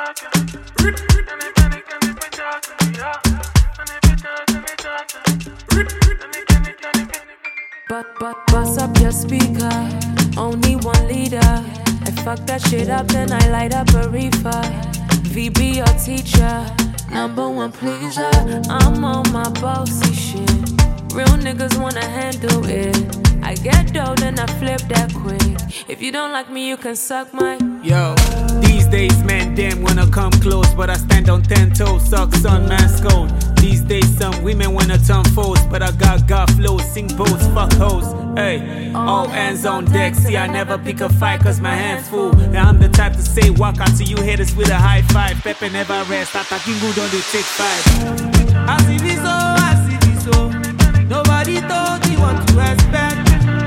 Bust up your speaker, only 1 liter. I fuck that shit up, then I light up a reefer. VB your teacher, #1 pleaser. I'm on my bossy shit. Real niggas wanna handle it. I get dough, then I flip that quick. If you don't like me, you can suck my. Yo, these days, man, damn wanna come close, but I stand on 10 toes, suck sun, man, scold. These days, some women wanna turn foes, but I got flows, sing boats, fuck hoes. Hey, all hands on deck. See, I never pick a fight, cause my hands full. Now I'm the type to say, walk out to you haters with a high five. Pepe never rest, attacking good on the take 5. I see this, oh, I see this, oh. Nobody told me what to expect.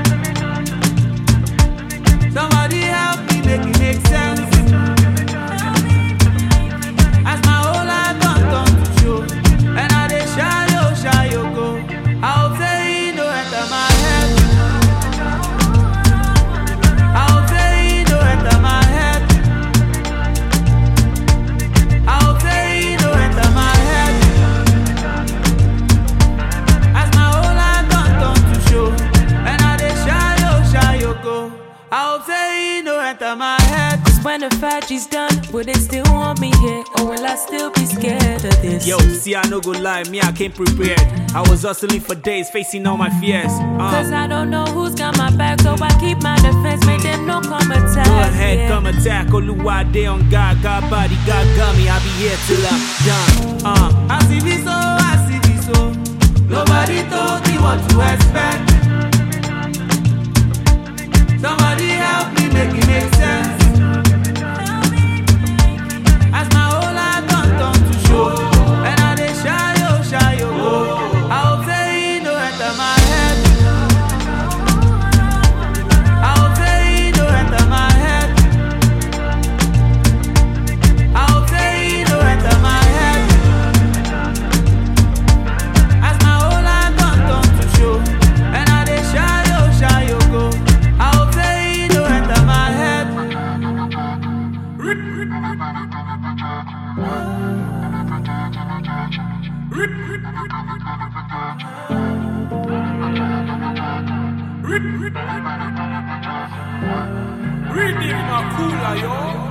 Somebody help me make it make sense. As my whole life done to show, and I dey shy yo go. I hope say he no enter my head. I hope say he no enter my head. I hope say he no enter my head. As my whole life done to show, and I dey shy yo go. I hope say he no enter my head. Cause when the factory's done, will they still want me here? Or will I still be scared of this? Yo, see, I no go lie, me, I came prepared. I was hustling for days, facing all my fears. Cause I don't know who's got my back, so I keep my defense, make them no come attack. Go ahead, come attack, Oluwade on God, God body, God got me, I'll be here till I'm done. I see this, oh, I see this, oh. Nobody told me what to expect. Somebody help me make it make sense. As my whole life done to show, and I dey shy yo go. I hope say he no enter my head. I hope say he no enter my head. I hope say he no enter my head. As my whole life done to show, and I dey shy yo go. I hope say he no enter my head. Read me in a cooler, yo.